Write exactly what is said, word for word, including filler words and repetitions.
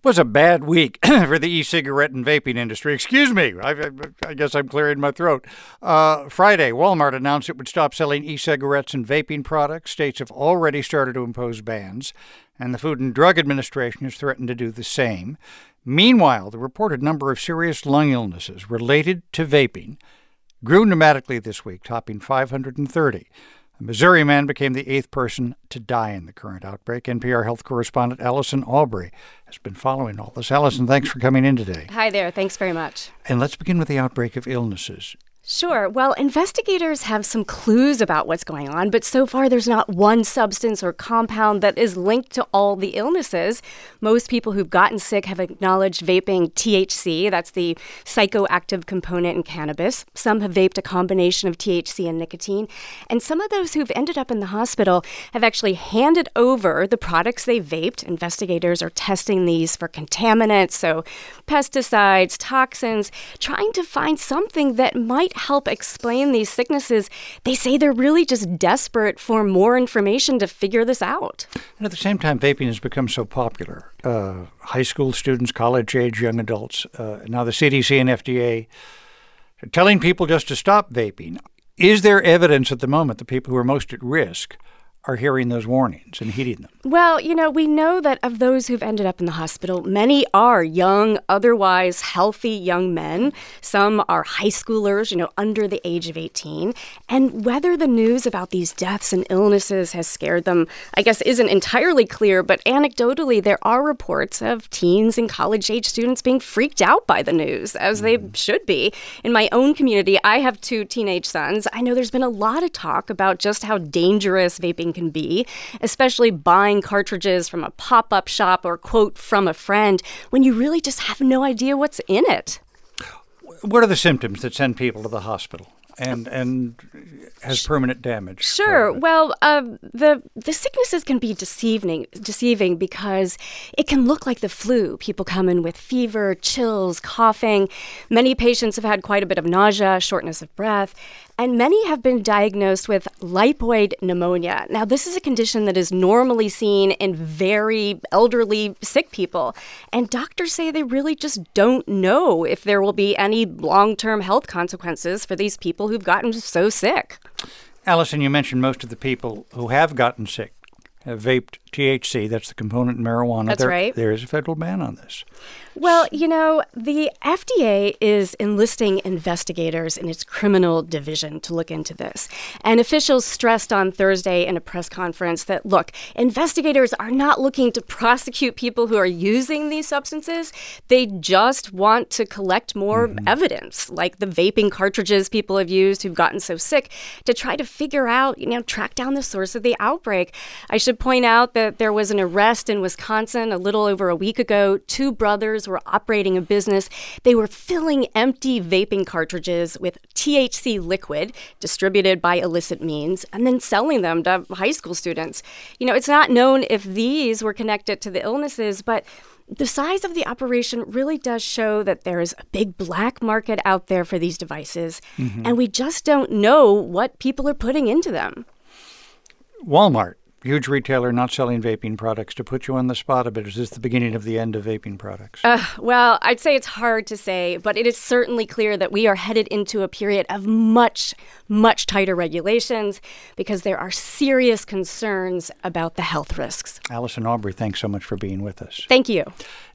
Was a bad week for the e-cigarette and vaping industry. Excuse me. I, I, I guess I'm clearing my throat. Uh, Friday, Walmart announced it would stop selling e-cigarettes and vaping products. States have already started to impose bans, and the Food and Drug Administration has threatened to do the same. Meanwhile, the reported number of serious lung illnesses related to vaping grew dramatically this week, topping five hundred thirty. A Missouri man became the eighth person to die in the current outbreak. N P R health correspondent Allison Aubrey has been following all this. Allison, thanks for coming in today. Hi there. Thanks very much. And let's begin with the outbreak of illnesses. Sure. Well, investigators have some clues about what's going on, but so far there's not one substance or compound that is linked to all the illnesses. Most people who've gotten sick have acknowledged vaping T H C. That's the psychoactive component in cannabis. Some have vaped a combination of T H C and nicotine. And some of those who've ended up in the hospital have actually handed over the products they vaped. Investigators are testing these for contaminants, so pesticides, toxins, trying to find something that might help explain these sicknesses. They say they're really just desperate for more information to figure this out. And at the same time, vaping has become so popular. Uh, high school students, college-age young adults, uh, now the C D C and F D A are telling people just to stop vaping. Is there evidence at the moment that people who are most at risk are hearing those warnings and heeding them? Well, you know, we know that of those who've ended up in the hospital, many are young, otherwise healthy young men. Some are high schoolers, you know, under the age of eighteen. And whether the news about these deaths and illnesses has scared them, I guess, isn't entirely clear. But anecdotally, there are reports of teens and college-age students being freaked out by the news, as they should be. In my own community, I have two teenage sons. I know there's been a lot of talk about just how dangerous vaping can be, especially buying cartridges from a pop-up shop or, quote, from a friend, when you really just have no idea what's in it. What are the symptoms that send people to the hospital and and has permanent damage? Sure. Well, uh, the the sicknesses can be deceiving, deceiving because it can look like the flu. People come in with fever, chills, coughing. Many patients have had quite a bit of nausea, shortness of breath, and many have been diagnosed with lipoid pneumonia. Now, this is a condition that is normally seen in very elderly, sick people, and doctors say they really just don't know if there will be any long-term health consequences for these people who've gotten so sick. Allison, you mentioned most of the people who have gotten sick have vaped T H C. That's the component in marijuana. That's there, right. There is a federal ban on this. Well, you know, the F D A is enlisting investigators in its criminal division to look into this. And officials stressed on Thursday in a press conference that, look, investigators are not looking to prosecute people who are using these substances. They just want to collect more mm-hmm. evidence, like the vaping cartridges people have used who've gotten so sick, to try to figure out, you know, track down the source of the outbreak. I should point out that there was an arrest in Wisconsin a little over a week ago. Two brothers were operating a business. They were filling empty vaping cartridges with T H C liquid distributed by illicit means and then selling them to high school students. You know, it's not known if these were connected to the illnesses, but the size of the operation really does show that there is a big black market out there for these devices, mm-hmm. and we just don't know what people are putting into them. Walmart, huge retailer not selling vaping products. To put you on the spot a bit, is this the beginning of the end of vaping products? Uh, well, I'd say it's hard to say, but it is certainly clear that we are headed into a period of much, much tighter regulations because there are serious concerns about the health risks. Allison Aubrey, thanks so much for being with us. Thank you.